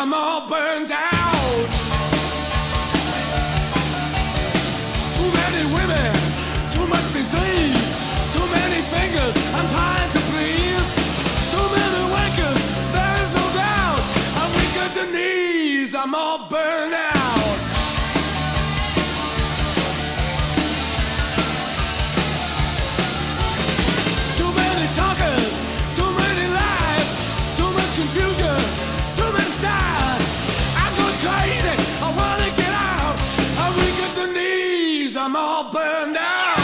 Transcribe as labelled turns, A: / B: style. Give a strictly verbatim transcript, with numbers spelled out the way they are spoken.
A: I'm all burned out. Too many women, too much disease, too many fingers, I'm trying to please. Too many wakers, there is no doubt. I'm weak at the knees, I'm all burned out. Too many talkers, too many lies, too much confusion, too many styles. I'm going crazy, I wanna get out. I'm weak at the knees, I'm all burned out.